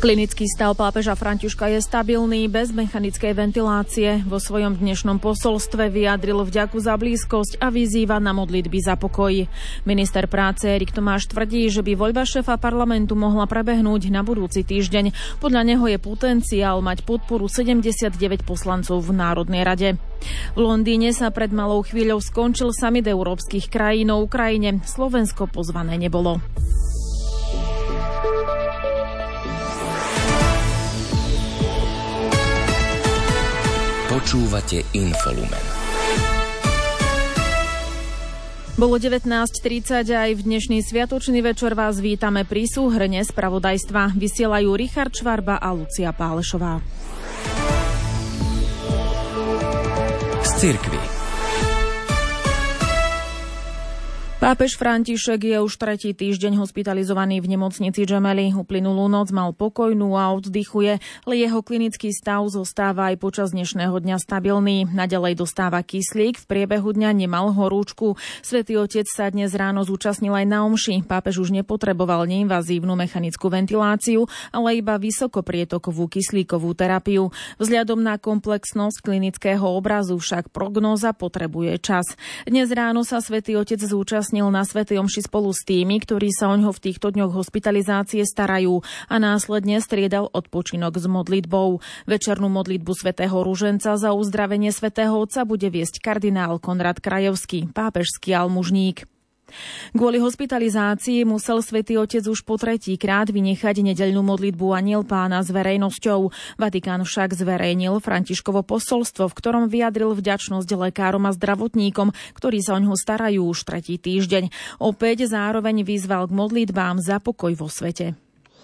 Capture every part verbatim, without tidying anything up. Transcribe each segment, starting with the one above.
Klinický stav pápeža Františka je stabilný, bez mechanickej ventilácie. Vo svojom dnešnom posolstve vyjadril vďaku za blízkosť a vyzýva na modlitby za pokoj. Minister práce Erik Tomáš tvrdí, že by voľba šéfa parlamentu mohla prebehnúť na budúci týždeň. Podľa neho je potenciál mať podporu sedemdesiatdeväť poslancov v Národnej rade. V Londýne sa pred malou chvíľou skončil samit európskych krajín o Ukrajine. Slovensko pozvané nebolo. Počúvate Infolumen. Bolo devätnásť tridsať a aj v dnešný sviatočný večer vás vítame pri súhrne spravodajstva. Vysielajú Richard Švarba a Lucia Pálešová. Z cirkvi. Pápež František je už tretí týždeň hospitalizovaný v nemocnici Gemelli. Uplynulú noc mal pokojnú a oddychuje, ale jeho klinický stav zostáva aj počas dnešného dňa stabilný. Naďalej dostáva kyslík, v priebehu dňa nemal horúčku. Svätý Otec sa dnes ráno zúčastnil aj na omši. Pápež už nepotreboval neinvazívnu mechanickú ventiláciu, ale iba vysokoprietokovú kyslíkovú terapiu. Vzhľadom na komplexnosť klinického obrazu však prognóza potrebuje čas. Dnes ráno sa Svätý Otec zúčastnil na svätej omši spolu s tými, ktorí sa oňho v týchto dňoch hospitalizácie starajú, a následne striedal odpočinok s modlitbou. Večernú modlitbu svätého Ruženca za uzdravenie svätého Otca bude viesť kardinál Konrad Krajevský, pápežský almužník. Kvôli hospitalizácii musel Svätý Otec už po tretí krát vynechať nedeľnú modlitbu Anjel Pána s verejnosťou. Vatikán však zverejnil Františkovo posolstvo, v ktorom vyjadril vďačnosť lekárom a zdravotníkom, ktorí sa oňho starajú už tretí týždeň. Opäť zároveň vyzval k modlitbám za pokoj vo svete.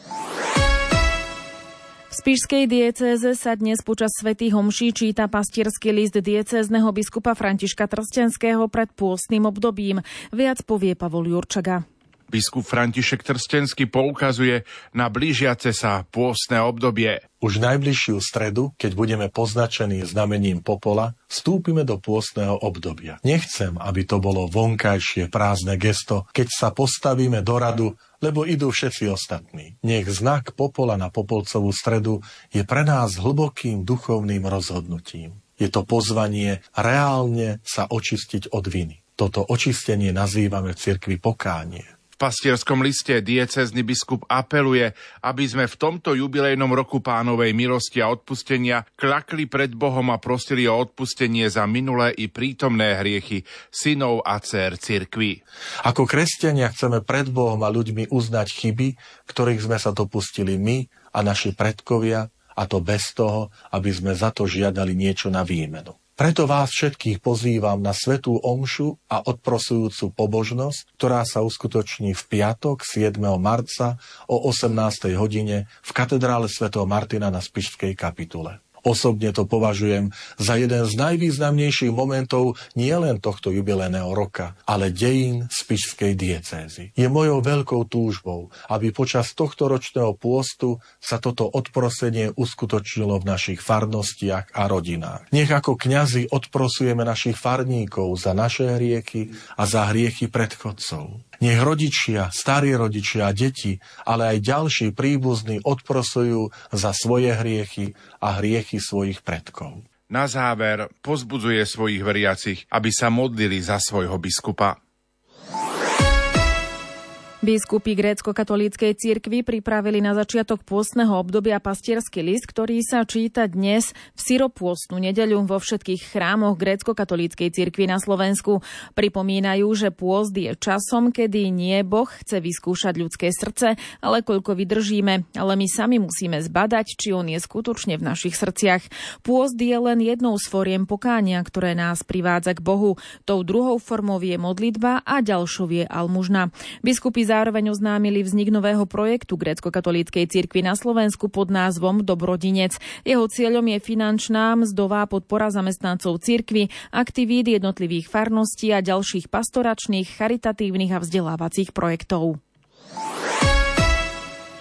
V spišskej diecéze sa dnes počas svätých homší číta pastierský list diecézneho biskupa Františka Trstenského pred pôstnym obdobím. Viac povie Pavol Jurčaga. Biskup František Trstenský poukazuje na blížiace sa pôstne obdobie. Už najbližšiu stredu, keď budeme poznačení znamením popola, vstúpime do pôstneho obdobia. Nechcem, aby to bolo vonkajšie prázdne gesto, keď sa postavíme do radu, lebo idú všetci ostatní. Nech znak popola na popolcovú stredu je pre nás hlbokým duchovným rozhodnutím. Je to pozvanie reálne sa očistiť od viny. Toto očistenie nazývame v cirkvi pokánie. V pastierskom liste diecézny biskup apeluje, aby sme v tomto jubilejnom roku Pánovej milosti a odpustenia klakli pred Bohom a prosili o odpustenie za minulé i prítomné hriechy synov a dcér cirkvi. Ako kresťania chceme pred Bohom a ľuďmi uznať chyby, ktorých sme sa dopustili my a naši predkovia, a to bez toho, aby sme za to žiadali niečo na výmenu. Preto vás všetkých pozývam na svätú omšu a odprosujúcu pobožnosť, ktorá sa uskutoční v piatok siedmeho marca o osemnástej hodine v katedrále svätého Martina na Spišskej kapitule. Osobne to považujem za jeden z najvýznamnejších momentov nielen tohto jubilejného roka, ale dejín spišskej diecézy. Je mojou veľkou túžbou, aby počas tohto ročného pôstu sa toto odprosenie uskutočnilo v našich farnostiach a rodinách. Nech ako kňazi odprosujeme našich farníkov za naše hriechy a za hriechy predchodcov. Nech rodičia, starí rodičia a deti, ale aj ďalší príbuzní odprosujú za svoje hriechy a hriechy svojich predkov. Na záver pozbudzuje svojich veriacich, aby sa modlili za svojho biskupa. Biskupy grécko-katolíckej cirkvi pripravili na začiatok pôstneho obdobia pastierský list, ktorý sa číta dnes v syropôstnu nedeľu vo všetkých chrámoch grécko-katolíckej cirkvi na Slovensku. Pripomínajú, že pôst je časom, kedy nie Boh chce vyskúšať ľudské srdce, ale koľko vydržíme, ale my sami musíme zbadať, či on je skutočne v našich srdciach. Pôst je len jednou z foriem pokánia, ktoré nás privádza k Bohu. Tou druhou formou je modlitba a ďalšou je almužna. Biskupy zároveň oznámili vznik nového projektu grécko-katolíckej cirkvi na Slovensku pod názvom Dobrodinec. Jeho cieľom je finančná mzdová podpora zamestnancov cirkvi, aktivít jednotlivých farností a ďalších pastoračných, charitatívnych a vzdelávacích projektov.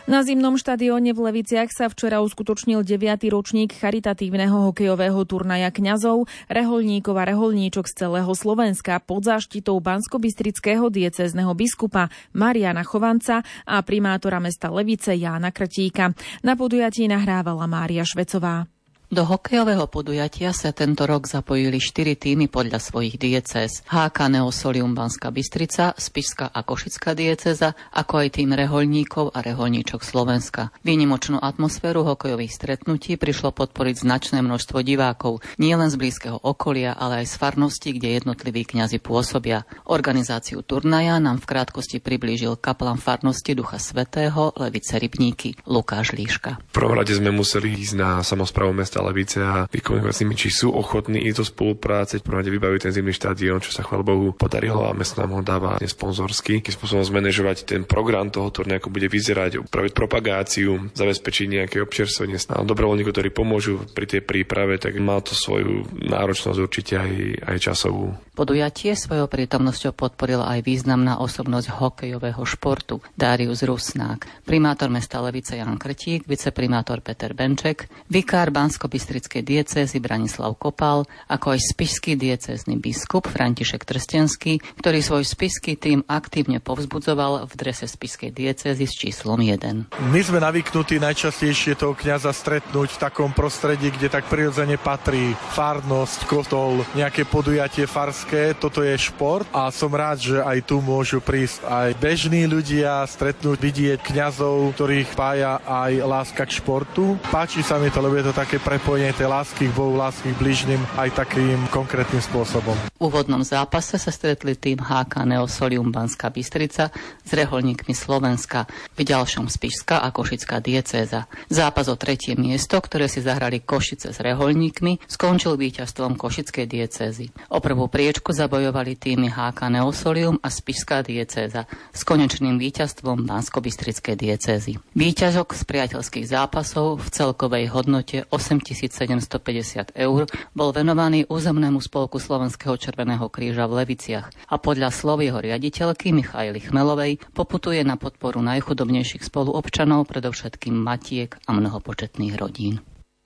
Na zimnom štadióne v Leviciach sa včera uskutočnil deviaty ročník charitatívneho hokejového turnaja kňazov, rehoľníkov a rehoľníčok z celého Slovenska pod záštitou banskobystrického diecézneho biskupa Mariana Chovanca a primátora mesta Levice Jána Krtíka. Na podujatí nahrávala Mária Švecová. Do hokejového podujatia sa tento rok zapojili štyri tímy podľa svojich diecéz. há ká Neosolium Banská Bystrica, Spišská a Košická diecéza, ako aj tým rehoľníkov a rehoľníčok Slovenska. Výnimočnú atmosféru hokejových stretnutí prišlo podporiť značné množstvo divákov, nielen z blízkeho okolia, ale aj z farností, kde jednotliví kňazi pôsobia. Organizáciu turnaja nám v krátkosti priblížil kaplan farnosti Ducha Svätého Levice Rybníky Lukáš Líška. V prvom rade sme museli ísť na samosprávu mesta Levice a vykomunikovať s nimi, či sú ochotní ísť do spolupráce, v prvom rade vybaviť ten zimný štadión, čo sa chvála Bohu podarilo a mesto nám ho dáva nesponzorsky. Akým spôsobom zmanéžovať ten program toho turnaja, ako bude vyzerať, upraviť propagáciu, zabezpečiť nejaké občerstvenie a dobrovoľníkov, ktorí pomôžu pri tej príprave, tak má to svoju náročnosť určite aj, aj časovú. Podujatie svojou prítomnosťou podporila aj významná osobnosť hokejového športu Darius Rusnák, primátor mesta Levice Ján Krtík, viceprimátor Peter Benček, vikár banskobystrickej diecézy Branislav Kopal, ako aj spišský diecézny biskup František Trstenský, ktorý svoj spišský tím aktívne povzbudzoval v drese spišskej diecézy s číslom jeden. My sme navyknutí najčastejšie toho kňaza stretnúť v takom prostredí, kde tak prirodzene patrí farnosť, kostol, nejaké podujatie farské. Toto je šport a som rád, že aj tu môžu prísť aj bežní ľudia, stretnúť, vidieť kňazov, ktorých pája aj láska k športu. Páči sa mi to, lebo je to také prepojenie tej lásky k Bohu, lásky k bližným aj takým konkrétnym spôsobom. V úvodnom zápase sa stretli tým há ká Neosolium Banská Bystrica s rehoľníkmi Slovenska, v ďalšom Spišská a Košická diecéza. Zápas o tretie miesto, ktoré si zahrali Košice s rehoľníkmi, skončil víťazstvom Košickej diecézy. O prvú priečku zabojovali týmy há ká Neosolium a Spišská diecéza s konečným víťazstvom Banskobystrickej diecézy. Výťažok z priateľských zápasov v celkovej hodnote osemtisícsedemstopäťdesiat eur bol venovaný územnému spolku Slovenského Červeného kríža v Leviciach a podľa slov jeho riaditeľky Michaily Chmelovej poputuje na podporu najchudobnejších spoluobčanov, predovšetkým matiek a mnohopočetných rodín.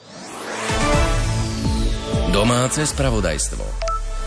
Domáce spravodajstvo.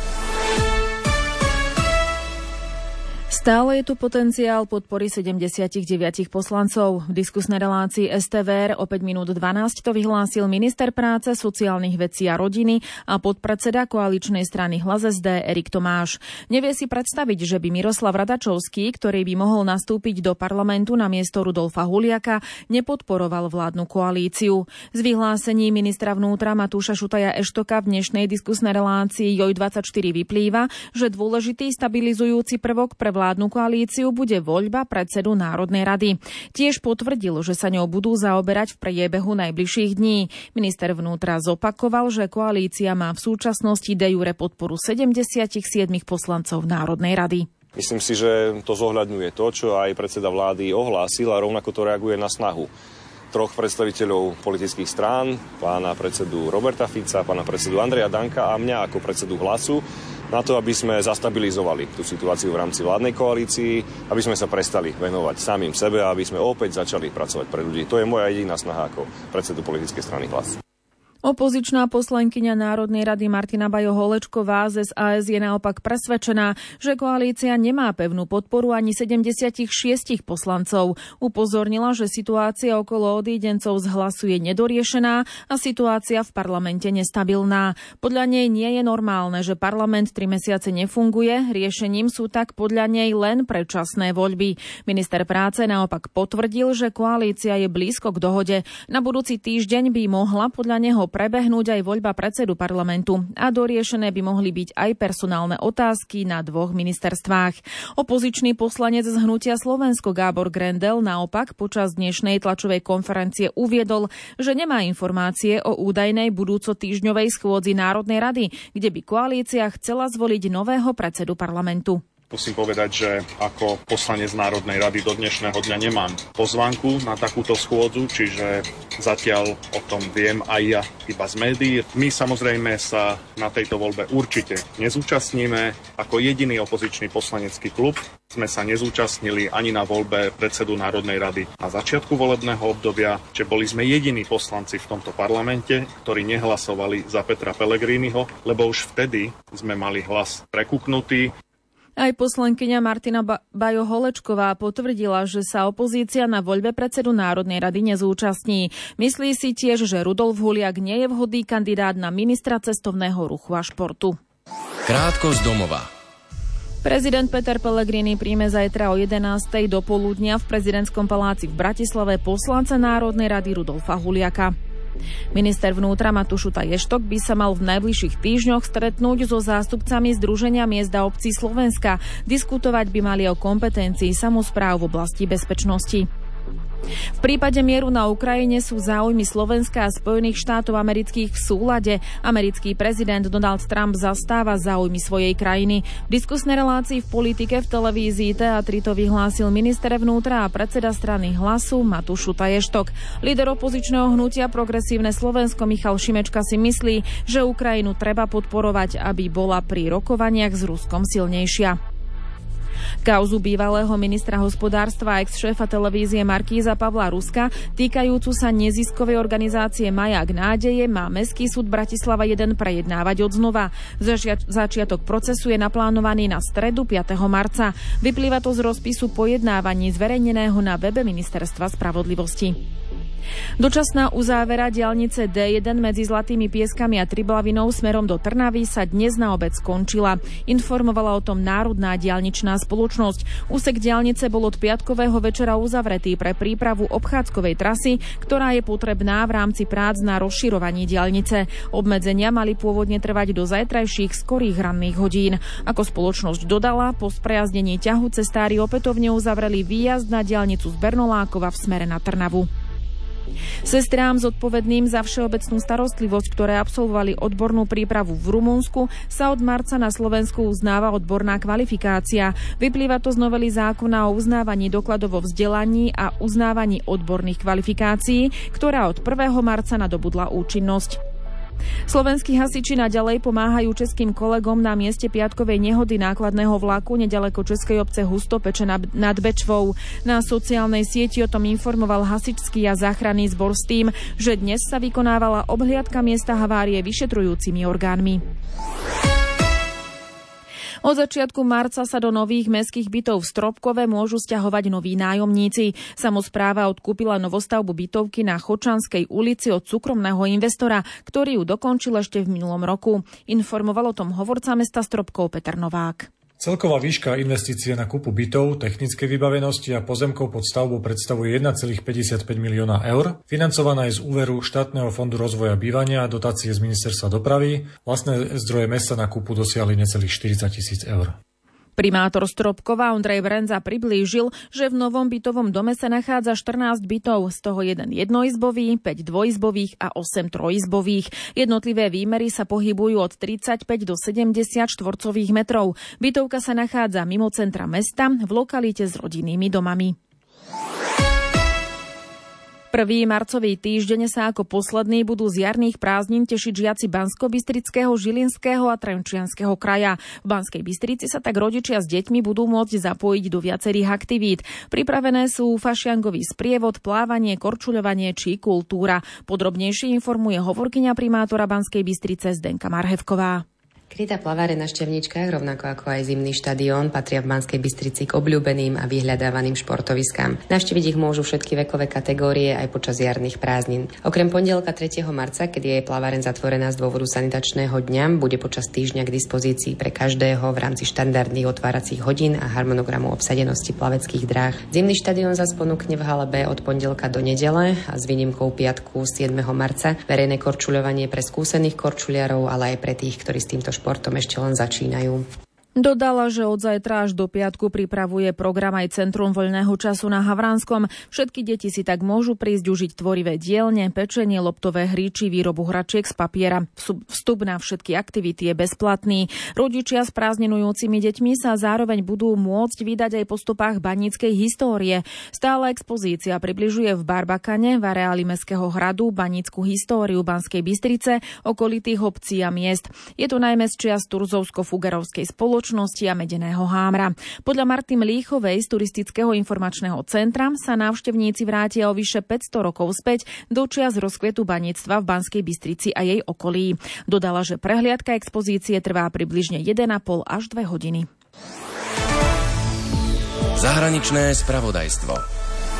Stále je tu potenciál podpory sedemdesiatdeväť poslancov. V diskusnej relácii es té vé er o päť minút dvanásť to vyhlásil minister práce, sociálnych vecí a rodiny a podpredseda koaličnej strany Hlas es dé Erik Tomáš. Nevie si predstaviť, že by Miroslav Radačovský, ktorý by mohol nastúpiť do parlamentu na miesto Rudolfa Huliaka, nepodporoval vládnu koalíciu. Z vyhlásení ministra vnútra Matúša Šutaja Eštoka v dnešnej diskusnej relácii Joj dvadsaťštyri vyplýva, že dôležitý stabilizujúci prvok pre vládnu koalíciu bude voľba predsedu Národnej rady. Tiež potvrdil, že sa ňou budú zaoberať v priebehu najbližších dní. Minister vnútra zopakoval, že koalícia má v súčasnosti de jure podporu sedemdesiatsedem poslancov Národnej rady. Myslím si, že to zohľadňuje to, čo aj predseda vlády ohlásil a rovnako to reaguje na snahu troch predstaviteľov politických strán, pána predsedu Roberta Fica, pána predsedu Andreja Danka a mňa ako predsedu Hlasu, na to, aby sme zastabilizovali tú situáciu v rámci vládnej koalícii, aby sme sa prestali venovať samým sebe a aby sme opäť začali pracovať pre ľudí. To je moja jediná snaha ako predsedu politickej strany Hlas. Opozičná poslankyňa Národnej rady Martina Bajo-Holečková z es a es je naopak presvedčená, že koalícia nemá pevnú podporu ani sedemdesiatšesť poslancov. Upozornila, že situácia okolo odídencov z Hlasu je nedoriešená a situácia v parlamente nestabilná. Podľa nej nie je normálne, že parlament tri mesiace nefunguje, riešením sú tak podľa nej len predčasné voľby. Minister práce naopak potvrdil, že koalícia je blízko k dohode. Na budúci týždeň by mohla podľa neho prebehnúť aj voľba predsedu parlamentu a doriešené by mohli byť aj personálne otázky na dvoch ministerstvách. Opozičný poslanec z Hnutia Slovensko Gábor Grendel naopak počas dnešnej tlačovej konferencie uviedol, že nemá informácie o údajnej budúcotýždňovej schôdzi Národnej rady, kde by koalícia chcela zvoliť nového predsedu parlamentu. Musím povedať, že ako poslanec Národnej rady do dnešného dňa nemám pozvánku na takúto schôdzu, čiže zatiaľ o tom viem aj ja iba z médií. My samozrejme sa na tejto voľbe určite nezúčastníme. Ako jediný opozičný poslanecký klub sme sa nezúčastnili ani na voľbe predsedu Národnej rady na začiatku volebného obdobia, že boli sme jediní poslanci v tomto parlamente, ktorí nehlasovali za Petra Pellegriniho, lebo už vtedy sme mali hlas prekuknutý. Aj poslankyňa Martina Bajo-Holečková potvrdila, že sa opozícia na voľbe predsedu Národnej rady nezúčastní. Myslí si tiež, že Rudolf Huliak nie je vhodný kandidát na ministra cestovného ruchu a športu. Krátko z domova. Prezident Peter Pellegrini príjme zajtra o jedenástej do poludnia v prezidentskom paláci v Bratislave poslanca Národnej rady Rudolfa Huliaka. Minister vnútra Matúš Šuta Ještok by sa mal v najbližších týždňoch stretnúť so zástupcami Združenia miest a obcí Slovenska. Diskutovať by mali o kompetencii samospráv v oblasti bezpečnosti. V prípade mieru na Ukrajine sú záujmy Slovenska a Spojených štátov amerických v súlade. Americký prezident Donald Trump zastáva záujmy svojej krajiny. V diskusnej relácii v politike v televízii té á tri to vyhlásil minister vnútra a predseda strany Hlasu Matúš Šuta Ještok. Líder opozičného hnutia Progresívne Slovensko Michal Šimečka si myslí, že Ukrajinu treba podporovať, aby bola pri rokovaniach s Ruskom silnejšia. Kauzu bývalého ministra hospodárstva a ex-šéfa televízie Markíza Pavla Ruska týkajúcu sa neziskovej organizácie Maják nádeje má Mestský súd Bratislava jeden prejednávať odznova. Začiatok procesu je naplánovaný na stredu piateho marca. Vyplýva to z rozpisu pojednávaní zverejneného na webe Ministerstva spravodlivosti. Dočasná uzávera diaľnice dé jeden medzi Zlatými Pieskami a Triblavinou smerom do Trnavy sa dnes na obed skončila. Informovala o tom Národná diaľničná spoločnosť. Úsek diaľnice bol od piatkového večera uzavretý pre prípravu obchádzkovej trasy, ktorá je potrebná v rámci prác na rozširovaní diaľnice. Obmedzenia mali pôvodne trvať do zajtrajších skorých ranných hodín. Ako spoločnosť dodala, po sprejazdení ťahu cestári opätovne uzavreli výjazd na diaľnicu z Bernolákova v smere na Trnavu. Sestrám zodpovedným za všeobecnú starostlivosť, ktoré absolvovali odbornú prípravu v Rumunsku, sa od marca na Slovensku uznáva odborná kvalifikácia. Vyplýva to z novely zákona o uznávaní dokladov o vzdelaní a uznávaní odborných kvalifikácií, ktorá od prvého marca nadobudla účinnosť. Slovenskí hasiči naďalej pomáhajú českým kolegom na mieste piatkovej nehody nákladného vlaku neďaleko českej obce Hustopeče nad Bečvou. Na sociálnej sieti o tom informoval hasičský a záchranný zbor s tým, že dnes sa vykonávala obhliadka miesta havárie vyšetrujúcimi orgánmi. Od začiatku marca sa do nových mestských bytov v Stropkove môžu sťahovať noví nájomníci. Samospráva odkúpila novostavbu bytovky na Chočanskej ulici od súkromného investora, ktorý ju dokončil ešte v minulom roku. Informoval o tom hovorca mesta Stropkov Peter Novák. Celková výška investície na kúpu bytov, technickej vybavenosti a pozemkov pod stavbou predstavuje jeden celá päťdesiatpäť milióna eur. Financovaná je z úveru štátneho fondu rozvoja bývania a dotácie z ministerstva dopravy. Vlastné zdroje mesta na kúpu dosiahli necelých štyridsať tisíc eur. Primátor Stropkova Ondrej Brenza priblížil, že v novom bytovom dome sa nachádza štrnásť bytov, z toho jeden jednoizbový, päť dvojizbových a osem trojizbových. Jednotlivé výmery sa pohybujú od tridsaťpäť do sedemdesiat štvorcových metrov. Bytovka sa nachádza mimo centra mesta, v lokalite s rodinnými domami. Prvý marcový týždeň sa ako posledný budú z jarných prázdnin tešiť žiaci Banskobystrického, Žilinského a Trenčianskeho kraja. V Banskej Bystrici sa tak rodičia s deťmi budú môcť zapojiť do viacerých aktivít. Pripravené sú fašiangový sprievod, plávanie, korčuľovanie či kultúra. Podrobnejšie informuje hovorkyňa primátora Banskej Bystrice Zdenka Marhevková. Krytá plaváreň na Števničkách, rovnako ako aj zimný štadión, patria v Banskej Bystrici k obľúbeným a vyhľadávaným športoviskám. Navštíviť ich môžu všetky vekové kategórie aj počas jarných prázdnin. Okrem pondelka tretieho marca, kedy je plaváreň zatvorená z dôvodu sanitačného dňa, bude počas týždňa k dispozícii pre každého v rámci štandardných otváracích hodín a harmonogramu obsadenosti plaveckých dráh. Zimný štadión zas ponúkne v hale B od pondelka do nedele a s výnimkou piatku siedmeho marca verejné korčuľovanie pre skúsených korčuliarov, ale aj pre tých, ktorí s týmto športom ešte len začínajú. Dodala, že od zajtra až do piatku pripravuje program aj Centrum voľného času na Havranskom. Všetky deti si tak môžu prísť užiť tvorivé dielne, pečenie, loptové hry či výrobu hračiek z papiera. Vstup na všetky aktivity je bezplatný. Rodičia s prázdninujúcimi deťmi sa zároveň budú môcť vydať aj po stopách baníckej histórie. Stála expozícia približuje v Barbakane, v areáli Mestského hradu, banícku históriu Banskej Bystrice, okolitých obcí a miest. Je to najmä z čias Turzovsko-Fugerovskej spoločnosti a Medeného Hámra. Podľa Marty Mlíchovej z Turistického informačného centra sa návštevníci vrátia o vyše päťsto rokov späť do čias rozkvetu baníctva v Banskej Bystrici a jej okolí. Dodala, že prehliadka expozície trvá približne jeden a pol až dve hodiny. Zahraničné spravodajstvo.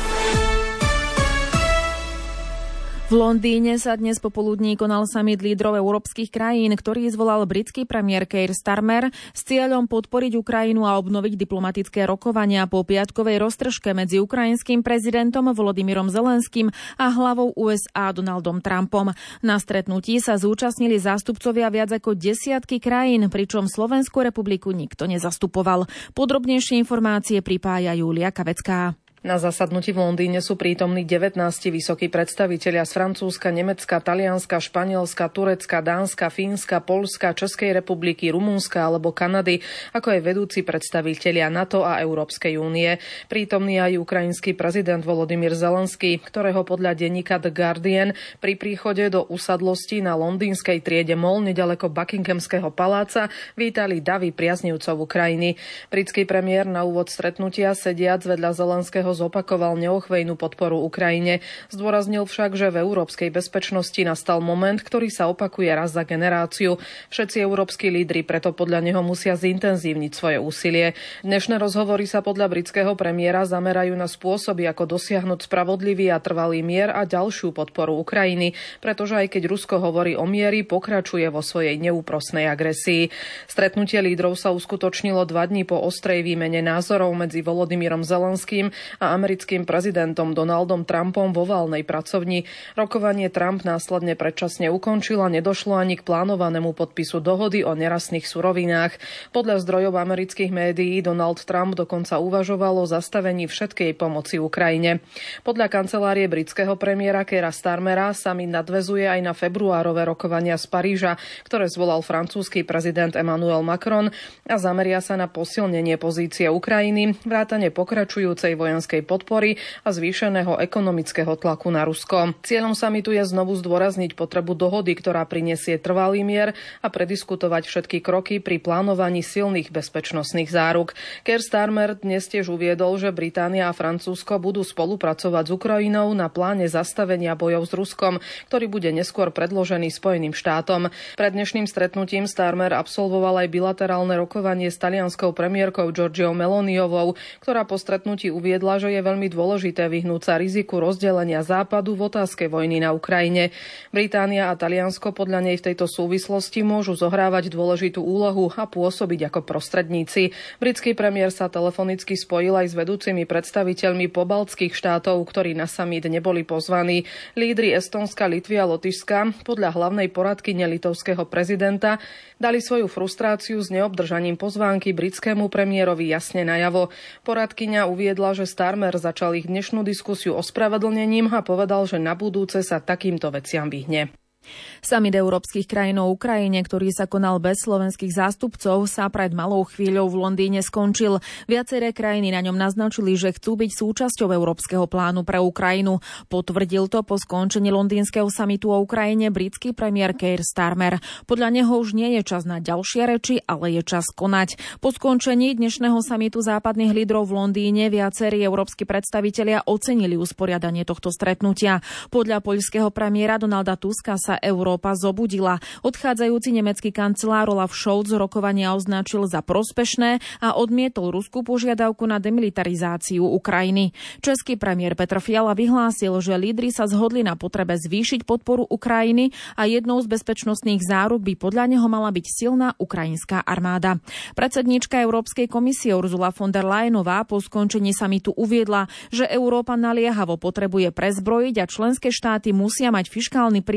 V Londýne sa dnes popoludní konal summit lídrov európskych krajín, ktorý zvolal britský premiér Keir Starmer s cieľom podporiť Ukrajinu a obnoviť diplomatické rokovania po piatkovej roztržke medzi ukrajinským prezidentom Volodymyrom Zelenským a hlavou ú es á Donaldom Trumpom. Na stretnutí sa zúčastnili zástupcovia viac ako desiatky krajín, pričom Slovenskú republiku nikto nezastupoval. Podrobnejšie informácie pripája Júlia Kavecká. Na zasadnutí v Londýne sú prítomní devätnásť vysokí predstavitelia z Francúzska, Nemecka, Talianska, Španielska, Turecka, Dánska, Fínska, Poľska, Českej republiky, Rumunska alebo Kanady, ako aj vedúci predstavitelia NATO a Európskej únie. Prítomný aj ukrajinský prezident Volodymyr Zelenský, ktorého podľa denníka The Guardian pri príchode do usadlosti na londýnskej triede Mall nedaleko Buckinghamského paláca vítali davy priaznivcov Ukrajiny. Britský premiér na úvod stretnutia sediac vedľa Zelenského zopakoval neochvejnú podporu Ukrajine. Zdôraznil však, že v európskej bezpečnosti nastal moment, ktorý sa opakuje raz za generáciu. Všetci európski lídri preto podľa neho musia zintenzívniť svoje úsilie. Dnešné rozhovory sa podľa britského premiéra zamerajú na spôsoby, ako dosiahnuť spravodlivý a trvalý mier a ďalšiu podporu Ukrajiny, pretože aj keď Rusko hovorí o mieri, pokračuje vo svojej neúprosnej agresii. Stretnutie lídrov sa uskutočnilo dva dni po ostrej výmene názorov medzi Volodymyrom Zelenským a americkým prezidentom Donaldom Trumpom vo valnej pracovni. Rokovanie Trump následne predčasne ukončil a nedošlo ani k plánovanému podpisu dohody o nerastných surovinách. Podľa zdrojov amerických médií Donald Trump dokonca uvažoval o zastavení všetkej pomoci Ukrajine. Podľa kancelárie britského premiéra Keira Starmera summit nadväzuje aj na februárové rokovania z Paríža, ktoré zvolal francúzsky prezident Emmanuel Macron a zameria sa na posilnenie pozície Ukrajiny, vrátane pokračujúcej vojenskej podpory a zvýšeného ekonomického tlaku na Rusko. Cieľom samitu je znovu zdôrazniť potrebu dohody, ktorá prinesie trvalý mier a prediskutovať všetky kroky pri plánovaní silných bezpečnostných záruk. Keir Starmer dnes tiež uviedol, že Británia a Francúzsko budú spolupracovať s Ukrajinou na pláne zastavenia bojov s Ruskom, ktorý bude neskôr predložený Spojeným štátom. Pred dnešným stretnutím Starmer absolvoval aj bilaterálne rokovanie s talianskou premiérkou Giorgiou Meloniovou, ktorá po stretnutí uviedla, že je veľmi dôležité vyhnúť sa riziku rozdelenia Západu v otázke vojny na Ukrajine. Británia a Taliansko podľa nej v tejto súvislosti môžu zohrávať dôležitú úlohu a pôsobiť ako prostredníci. Britský premiér sa telefonicky spojil aj s vedúcimi predstaviteľmi pobaltských štátov, ktorí na summit neboli pozvaní. Lídri Estónska, Litvy a Lotyšska podľa hlavnej poradkyne litovského prezidenta dali svoju frustráciu s neobdržaním pozvánky britskému premiérovi jasne najavo. Poradkyňa uviedla, že Starmer začal ich dnešnú diskusiu ospravedlnením a povedal, že na budúce sa takýmto veciam vyhne. Summit európskych krajín o Ukrajine, ktorý sa konal bez slovenských zástupcov, sa pred malou chvíľou v Londýne skončil. Viaceré krajiny na ňom naznačili, že chcú byť súčasťou európskeho plánu pre Ukrajinu. Potvrdil to po skončení londýnskeho summitu o Ukrajine britský premiér Keir Starmer. Podľa neho už nie je čas na ďalšie reči, ale je čas konať. Po skončení dnešného summitu západných lídrov v Londýne viacerí európski predstavitelia ocenili usporiadanie tohto stretnutia. Podľa poľského premiéra Donalda Tuska sa Európa zobudila. Odchádzajúci nemecký kancelár Olaf Scholz rokovania označil za prospešné a odmietol ruskú požiadavku na demilitarizáciu Ukrajiny. Český premiér Petr Fiala vyhlásil, že lídri sa zhodli na potrebe zvýšiť podporu Ukrajiny a jednou z bezpečnostných záruk by podľa neho mala byť silná ukrajinská armáda. Predsedníčka Európskej komisie Ursula von der Leyenová po skončení samitu uviedla, že Európa naliehavo potrebuje prezbrojiť a členské štáty musia mať fiškálny priestor na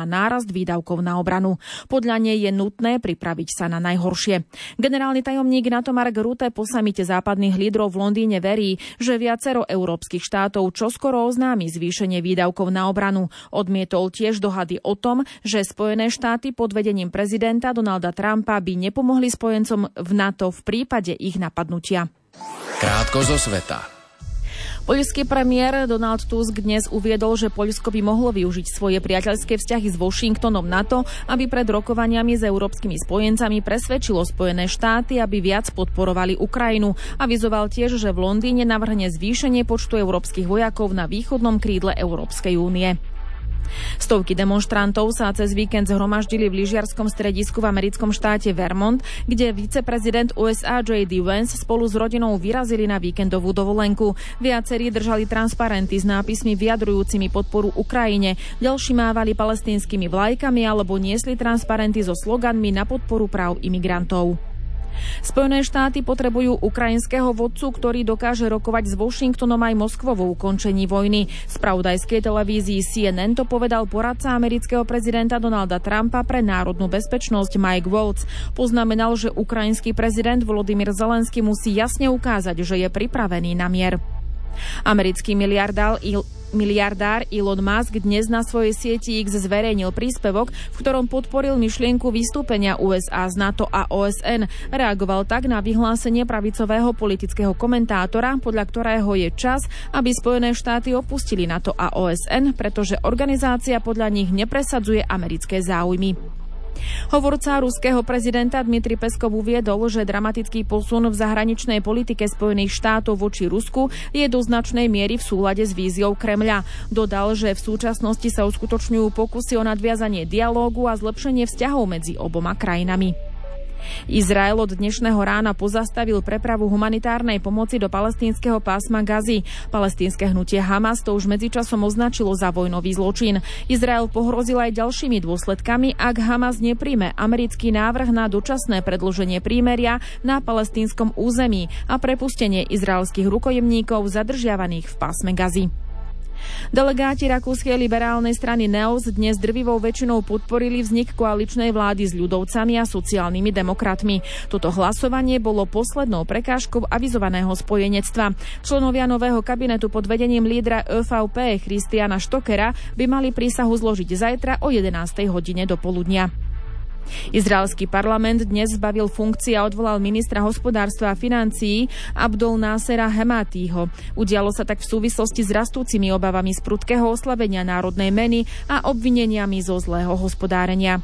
nárast výdavkov na obranu. Podľa nej je nutné pripraviť sa na najhoršie. Generálny tajomník NATO Mark Rutte po samite západných lídrov v Londýne verí, že viacero európskych štátov čoskoro oznámi zvýšenie výdavkov na obranu. Odmietol tiež dohady o tom, že Spojené štáty pod vedením prezidenta Donalda Trumpa by nepomohli spojencom v NATO v prípade ich napadnutia. Krátko zo sveta. Poľský premiér Donald Tusk dnes uviedol, že Poľsko by mohlo využiť svoje priateľské vzťahy s Washingtonom na to, aby pred rokovaniami s európskymi spojencami presvedčilo Spojené štáty, aby viac podporovali Ukrajinu. Avizoval tiež, že v Londýne navrhne zvýšenie počtu európskych vojakov na východnom krídle Európskej únie. Stovky demonštrantov sa cez víkend zhromaždili v lyžiarskom stredisku v americkom štáte Vermont, kde viceprezident ú es á J D Vance spolu s rodinou vyrazili na víkendovú dovolenku. Viacerí držali transparenty s nápismi vyjadrujúcimi podporu Ukrajine, ďalší mávali palestínskymi vlajkami alebo niesli transparenty so sloganmi na podporu práv imigrantov. Spojené štáty potrebujú ukrajinského vodcu, ktorý dokáže rokovať s Washingtonom aj Moskvou o ukončení vojny. Spravodajskej televízii C N N to povedal poradca amerického prezidenta Donalda Trumpa pre národnú bezpečnosť Mike Waltz. Poznamenal, že ukrajinský prezident Volodymyr Zelenský musí jasne ukázať, že je pripravený na mier. Americký miliardár Miliardár Elon Musk dnes na svojej sieti X zverejnil príspevok, v ktorom podporil myšlienku vystúpenia ú es á z NATO a ó es en. Reagoval tak na vyhlásenie pravicového politického komentátora, podľa ktorého je čas, aby Spojené štáty opustili NATO a ó es en, pretože organizácia podľa nich nepresadzuje americké záujmy. Hovorca ruského prezidenta Dmitrij Peskov uviedol, že dramatický posun v zahraničnej politike Spojených štátov voči Rusku je do značnej miery v súlade s víziou Kremľa. Dodal, že v súčasnosti sa uskutočňujú pokusy o nadviazanie dialógu a zlepšenie vzťahov medzi oboma krajinami. Izrael od dnešného rána pozastavil prepravu humanitárnej pomoci do palestínskeho pásma Gazy. Palestínske hnutie Hamas to už medzičasom označilo za vojnový zločin. Izrael pohrozil aj ďalšími dôsledkami, ak Hamas nepríjme americký návrh na dočasné predĺženie prímeria na palestínskom území a prepustenie izraelských rukojemníkov zadržiavaných v pásme Gazy. Delegáti rakúskej liberálnej strany Neos dnes drvivou väčšinou podporili vznik koaličnej vlády s ľudovcami a sociálnymi demokratmi. Toto hlasovanie bolo poslednou prekážkou avizovaného spojenectva. Členovia nového kabinetu pod vedením lídra é vé pé Christiana Stockera by mali prísahu zložiť zajtra o jedenástej hodine do poludnia. Izraelský parlament dnes zbavil funkcie a odvolal ministra hospodárstva a financií Abdol Násera Hematího. Udialo sa tak v súvislosti s rastúcimi obavami z prudkého oslabenia národnej meny a obvineniami zo zlého hospodárenia.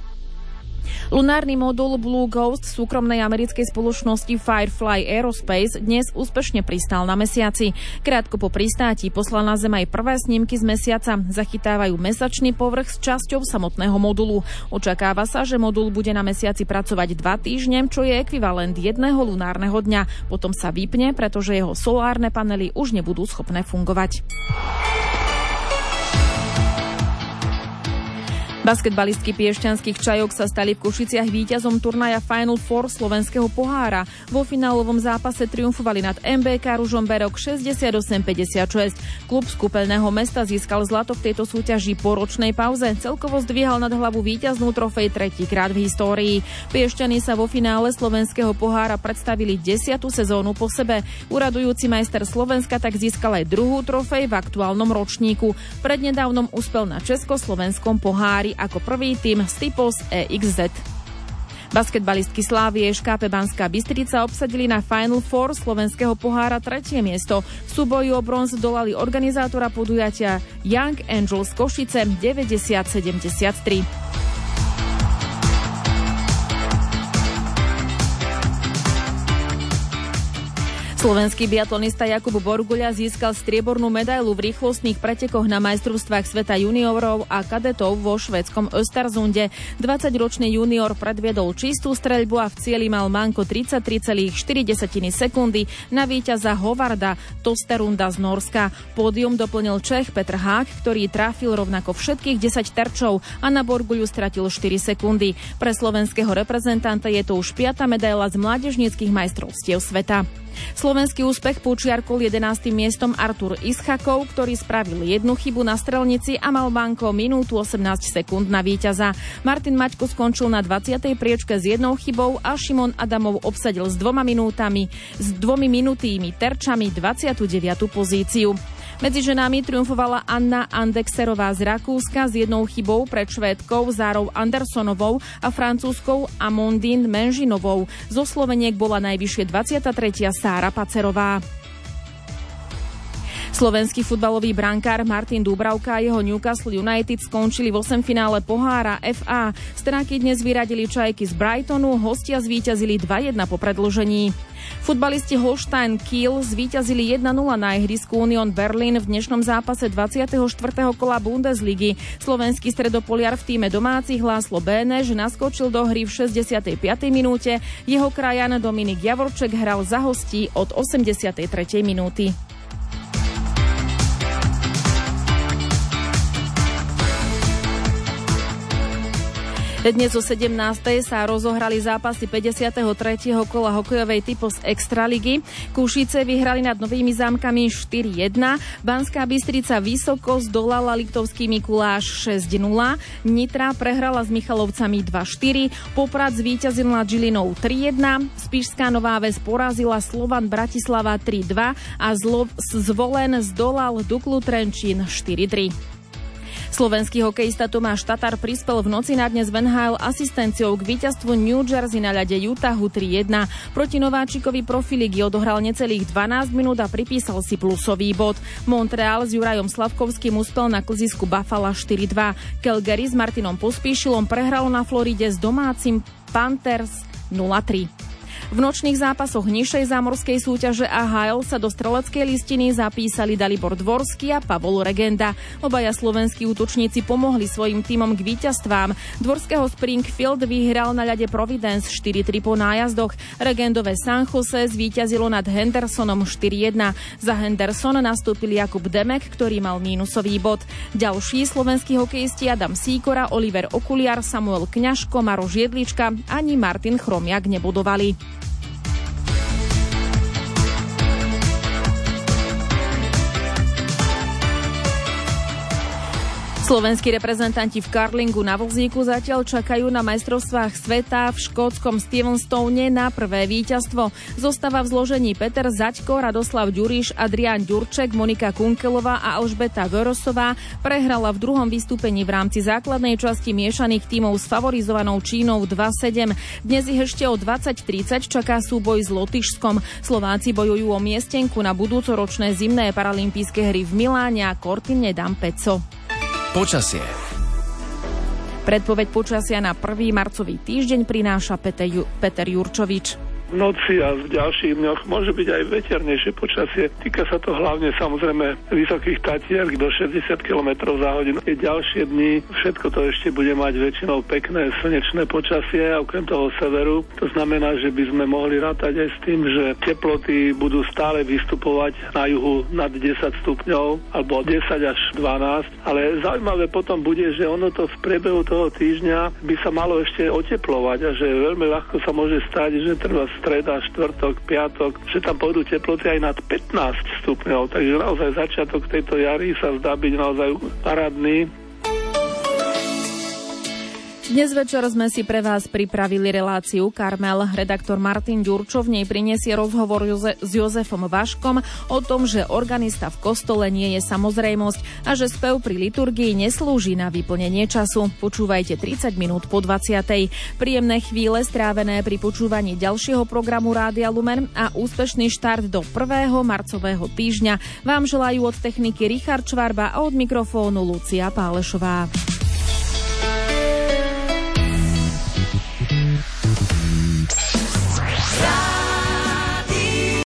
Lunárny modul Blue Ghost súkromnej americkej spoločnosti Firefly Aerospace dnes úspešne pristál na mesiaci. Krátko po pristáti poslal na Zem aj prvé snímky z mesiaca. Zachytávajú mesačný povrch s časťou samotného modulu. Očakáva sa, že modul bude na mesiaci pracovať dva týždne, čo je ekvivalent jedného lunárneho dňa. Potom sa vypne, pretože jeho solárne panely už nebudú schopné fungovať. Basketbalistky piešťanských Čajok sa stali v Košiciach víťazom turnaja Final Four slovenského pohára. Vo finálovom zápase triumfovali nad em bé ká Ružomberok šesťdesiatosem päťdesiatšesť. Klub z kúpeľného mesta získal zlato v tejto súťaži po ročnej pauze. Celkovo zdvíhal nad hlavu víťaznú trofej tretíkrát v histórii. Piešťany sa vo finále slovenského pohára predstavili desiatu sezónu po sebe. Uradujúci majster Slovenska tak získal aj druhú trofej v aktuálnom ročníku. Prednedávnom uspel na československom pohári ako prvý tím Stipos é iks zet. Basketbalistky Slávie eš ká pé Banská Bystrica obsadili na Final Four slovenského pohára tretie miesto. V súboji o bronz dolali organizátora podujatia Young Angels Košice deväťdesiat sedemdesiattri. Slovenský biatlonista Jakub Borguľa získal striebornú medailu v rýchlostných pretekoch na majstrovstvách sveta juniorov a kadetov vo švédskom Östersунde. dvadsaťročný junior predviedol čistú streľbu a v cieli mal manko tridsaťtri celá štyri sekundy na víťaza Hovarda Tosterunda z Norska. Pódium doplnil Čech Petr Hák, ktorý trafil rovnako všetkých desať terčov a na Borguľu stratil štyri sekundy. Pre slovenského reprezentanta je to už piata medaila z mládežníckych majstrovstiev sveta. Slovenský úspech počiarkol jedenastým miestom Artur Ischakov, ktorý spravil jednu chybu na strelnici a mal banko minútu osemnásť sekúnd na víťaza. Martin Maťko skončil na dvadsiatej priečke s jednou chybou a Šimon Adamov obsadil s dvoma minútami, s dvomi minutými terčami dvadsiatu deviatu pozíciu. Medzi ženami triumfovala Anna Andexerová z Rakúska s jednou chybou pred Švédkou Zárou Andersonovou a francúzskou Amandine Menžinovou. Zo Sloveniek bola najvyššie dvadsiata tretia Sára Pacerová. Slovenský futbalový brankár Martin Dúbravka a jeho Newcastle United skončili v osemfinále pohára ef á. Stráky dnes vyradili Čajky z Brightonu, hostia zvíťazili dva jedna po predĺžení. Futbalisti Holstein Kiel zvíťazili jedna nula na ihrisku Union Berlin v dnešnom zápase dvadsiateho štvrtého kola Bundesligy. Slovenský stredopoliar v tíme domácich László Bénež naskočil do hry v šesťdesiatej piatej minúte. Jeho krajan Dominik Javorček hral za hostí od osemdesiatej tretej minúty. Dnes o sedemnástej sa rozohrali zápasy päťdesiateho tretieho kola hokejovej Typos Extraligy. Košice vyhrali nad Novými Zámkami štyri jedna, Banská Bystrica vysoko zdolala Liptovský Mikuláš šesť nula, Nitra prehrala s Michalovcami dva štyri, Poprad zvíťazil nad Žilinou tri jedna, Spišská Nová Ves porazila Slovan Bratislava tri dva a Zvolen zdolal Duklu Trenčín štyri tri. Slovenský hokejista Tomáš Tatar prispel v noci na dnes v en há el asistenciou k víťazstvu New Jersey na ľade Utahu tri jedna. Proti nováčikovi Profiligy odohral necelých dvanásť minút a pripísal si plusový bod. Montreal s Jurajom Slavkovským uspel na klzisku Buffalo štyri dva. Calgary s Martinom Pospíšilom prehralo na Floride s domácim Panthers nula tri. V nočných zápasoch nižšej zámorskej súťaže á há el sa do streleckej listiny zapísali Dalibor Dvorský a Pavol Regenda. Obaja slovenskí útočníci pomohli svojim tímom k víťazstvám. Dvorského Springfield vyhral na ľade Providence štyri tri po nájazdoch. Regendové San Jose zvíťazilo nad Hendersonom štyri jedna. Za Henderson nastúpil Jakub Demek, ktorý mal mínusový bod. Ďalší slovenskí hokejisti Adam Sýkora, Oliver Okuliar, Samuel Kňažko, Maroš Jedlička ani Martin Chromiak nebodovali. Slovenskí reprezentanti v curlingu na vozíku zatiaľ čakajú na majstrovstvách sveta v škótskom Stevenstone na prvé víťazstvo. Zostáva v zložení Peter Zaďko, Radoslav Ďuriš, Adrián Ďurček, Monika Kunkelová a Alžbeta Gorosová prehrala v druhom vystúpení v rámci základnej časti miešaných tímov s favorizovanou Čínou dva sedem. Dnes ich ešte o dvadsať tridsať čaká súboj s Lotyšskom. Slováci bojujú o miestenku na budúcoročné zimné paralympijské hry v Miláne a Cortine d'Ampezzo. Počasie. Predpoveď počasia na prvý marcový týždeň prináša Peter, Ju- Peter Jurčovič. V noci a v ďalších dňoch môže byť aj veternejšie počasie. Týka sa to hlavne samozrejme vysokých Tatier do šesťdesiat kilometrov za hodinu. Tie ďalšie dni všetko to ešte bude mať väčšinou pekné slnečné počasie a okrem toho severu. To znamená, že by sme mohli rátať aj s tým, že teploty budú stále vystupovať na juhu nad desať stupňov alebo desať až dvanásť. Ale zaujímavé potom bude, že ono to v priebehu toho týždňa by sa malo ešte oteplovať a že veľmi ľahko sa môže stať, že treba streda, štvrtok, piatok, že tam pôjdu teploty aj nad pätnásť stupňov. Takže naozaj začiatok tejto jary sa zdá byť naozaj parádny. Dnes večer sme si pre vás pripravili reláciu Karmel. Redaktor Martin Ďurčo v nej prinesie rozhovor Joze- s Jozefom Vaškom o tom, že organista v kostole nie je samozrejmosť a že spev pri liturgii neslúži na vyplnenie času. Počúvajte tridsať minút po dvadsiatej. Príjemné chvíle strávené pri počúvaní ďalšieho programu Rádia Lumen a úspešný štart do prvého marcového týždňa vám želajú od techniky Richard Čvarba a od mikrofónu Lucia Pálešová.